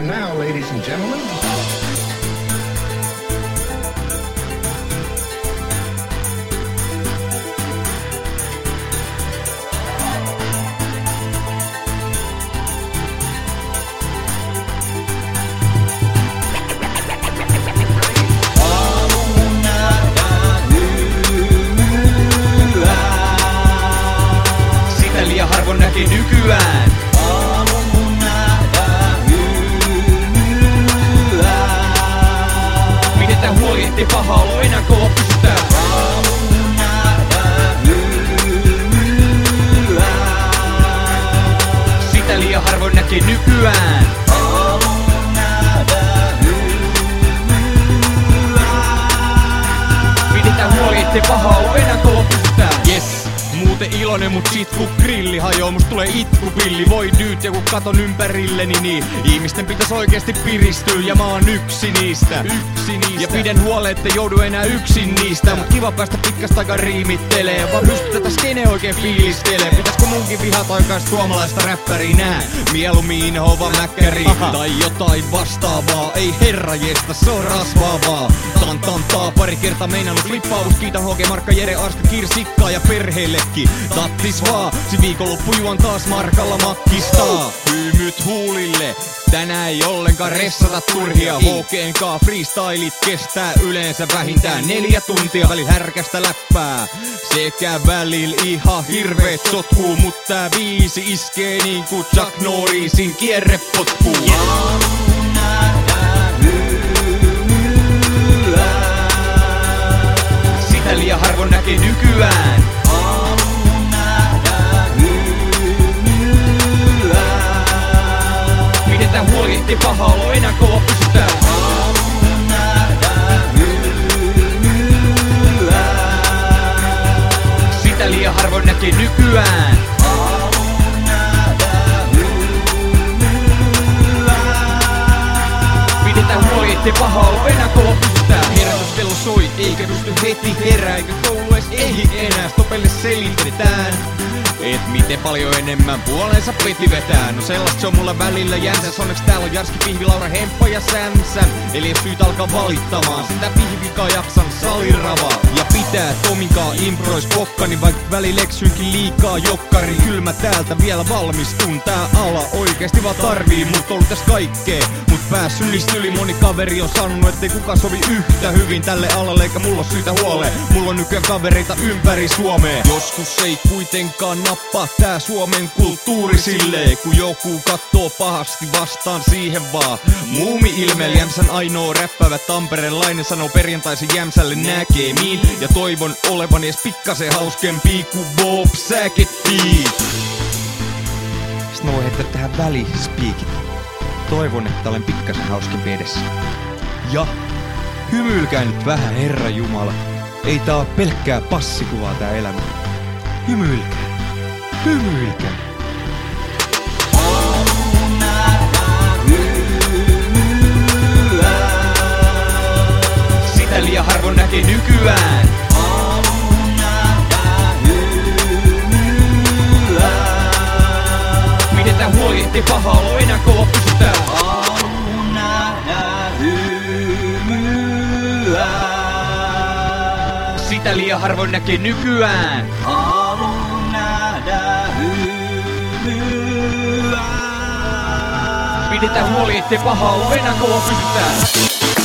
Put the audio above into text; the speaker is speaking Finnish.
And now, ladies and gentlemen. Liian harvoin näkee nykyään. Aamuun nähdään hymyä. Pidetään huoli, ettei paha olo enää kova pysytään. Aamuun nähdään hymyä. Sitä liian harvoin näkee nykyään. Aamuun nähdään hymyä. Pidetään huoli, ettei paha olo enää kova pysytään. Yes. Muuten iloinen, mut sit kun grilli hajoo, must tulee itkupilli. Voi dyyt, ja kun katon ympärilleni, niin ihmisten pitäis oikeesti piristyä, ja mä oon yksi niistä. Ja pidän huolen, ettei joudu enää yksin niistä. Mut kiva päästä pitkasta aikaa riimittelee, vaan just tätä skene oikein fiilistelee. Pitäiskö munkin vihat oikaista suomalaista räppäriä nää? Mieluummin hova mäkkäri tai jotain vastaavaa. Ei herrajesta, se on rasvaavaa. Tantantaa pari kertaa meinannut flippaus. Kiitän H.G. Markka, Jere, Arska, Kirsikkaa ja perheellekin. Tattis vaan, si viikonloppu juon taas markalla makkistaa. Hymyt huulille, tänään ei ollenkaan ressata turhia. HG:nkaan freestylit kestää yleensä vähintään 4 tuntia. Välillä härkästä läppää, sekä välillä ihan hirveet sotkuu. Mut tää biisi iskee niinku Chuck Norrisin kierrepotkuu. Aamuun nähdään hymyä. Sitä liian harvoin näkee nykyään. Aamuun nähdään hymyä. Pidetään huoli, ettei paha olo enää kova pysytään. Aamuun nähdään hymyä. Sitä liian harvoin näkee nykyään. Aamuun nähdään hymyä. Pidetään huoli, ettei paha olo enää kova pysytään. Herätyskello soi, eikä pysty heti herää, eikä koulu edes ehdi enää. Stopelle selitetään, et miten paljon enemmän puolensa piti vetää. No sellaista se on mulla välillä jänsä. Onneksi täällä on Jarski, Pihvi, Laura, Hemppa ja Sämsän. Eli ei syytä alkaa valittamaan, sitä Pihvikaa jaksan saliravaa. Ja pitää Tomikaa improis pokkani, vaikka välillä eksynkin liikaa jokkari. Kylmä täältä vielä valmistun, tää ala oikeesti vaan tarvii mut. Ollut tässä kaikkee, mut päässyt yli. Moni kaveri on sanonut, ettei kukaan sovi yhtä hyvin tälle alalle, eikä mulla oo syytä huoleen. Mulla on nykyään kavereita ympäri Suomea. Joskus ei kuitenkaan nappaa tää Suomen kulttuuri silleen, kun joku kattoo pahasti vastaan siihen vaan. Muumi-ilmeellä Jämsän ainoa räppäävä tamperelainen sanoo perjantaisin Jämsälle näkemiin. Ja toivon olevan edes pikkasen hauskempii kuin Bob Sagettiin. Sitten mä voin heittää tähän välispiikit. Toivon, että olen pikkasen hauskempi edessä. Ja hymyilkää nyt vähän, Herra Jumala. Ei tää oo pelkkää passikuvaa tää elämä. Hymyilkää. Hymyilkää. Aamuun nähdään hymyä. Sitä liian harvoin näkee nykyään. Aamuun nähdään hymyä. Pidetään huoli, ettei paha olo enää kova pysytään. Aamuun nähdään hymyä. Sitä liian harvoin näkee nykyään. Aamuun nähdään hymyä. Pidetään huoli, ettei paha olo enää kova pysytään.